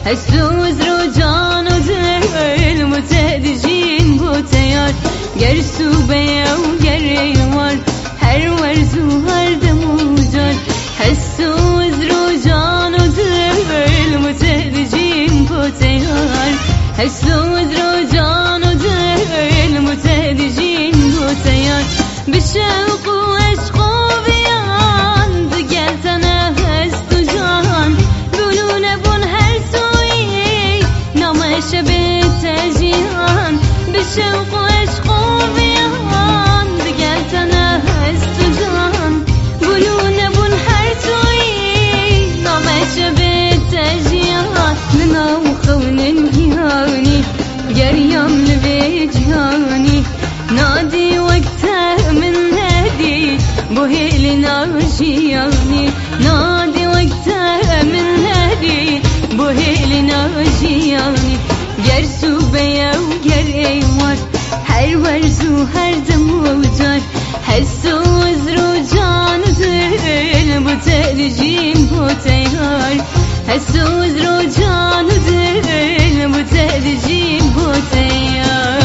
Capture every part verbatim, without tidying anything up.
حسوز رو جان و دل متدجین بوتیار گرسو بیاو گریوار هر ورزو هر دموجار حسوز رو جان و دل متدجین بوتیار حسوز رو جان و دل متدجین بوتیار بشوق و عشق و بیان دگل تنه هست و جان بلونه بون هر سوی نامش به تجیان بشوق و عشق و بیان دگل تنه هست و جان بلونه بون هر سوی نامش به تجیان منو خونن گیانی گریم لبه جهانی نادي وقتها من هدي بوهيلي ناجياني نادي وقتها من هدي بوهيلي ناجياني جرسو بيا وجر ايوار هر ورزو هر دم وجار حسو وزرو جان دل بتدجين بوتيار حسو وزرو جان دل بتدجين بوتيار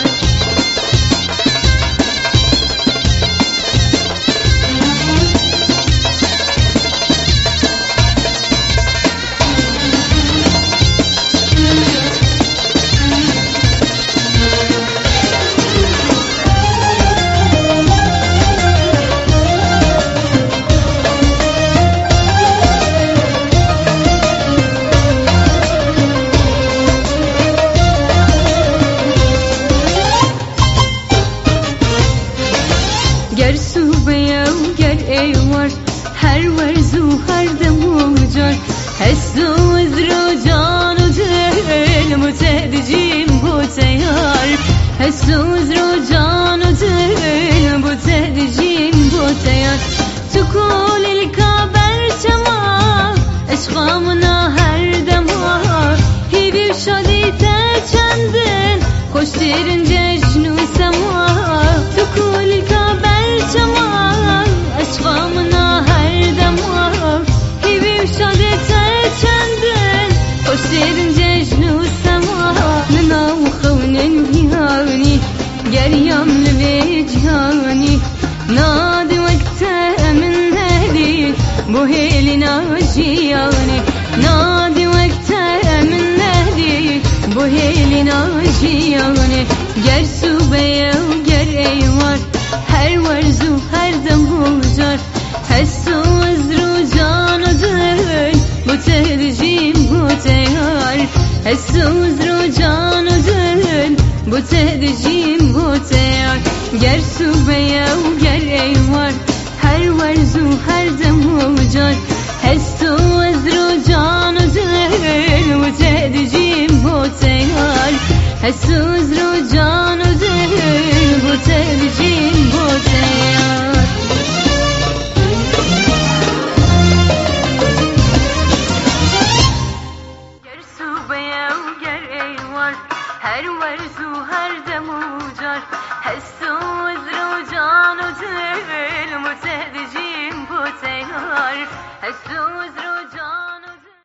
گرسو بیاو گر ایوار هر ورزو هر دموجار حسو وزرو جان و دل متدجین بوتیار حسو وزرو جان و دل متدجین بوتیار تو کل الکابر چما عشقامنا هر دما هیبی شدی تا چندن خوشترین جشن و سما تو کل الکابر چما عشقامنا هر دما هیبی شده تا چندن خوشترین جشن و سما منو خونن گیانی گریم لبه جهانی نادی وقتها من هدی بوهیلی ناجیانی نادی وقتها من هدی بوهیلی ناجیانی گرسو بیاو گر ایوار هر ورزو هر دموجار حسو وزرو جان و دل بتدجین بوتیار حسو وزرو جان و دل بتدجین بوتیار گرسو بیاو گر ایوار هر ورزو هر دموجار حسو وزرو جان و دل بتدجین بوتیار حسو وزرو جان و دل بتدجین بوتیار گرسو بیاو گر ایوار هر ورزو هر دموجار حسو وزرو جان و دل متدجین بوتیار حسو وزرو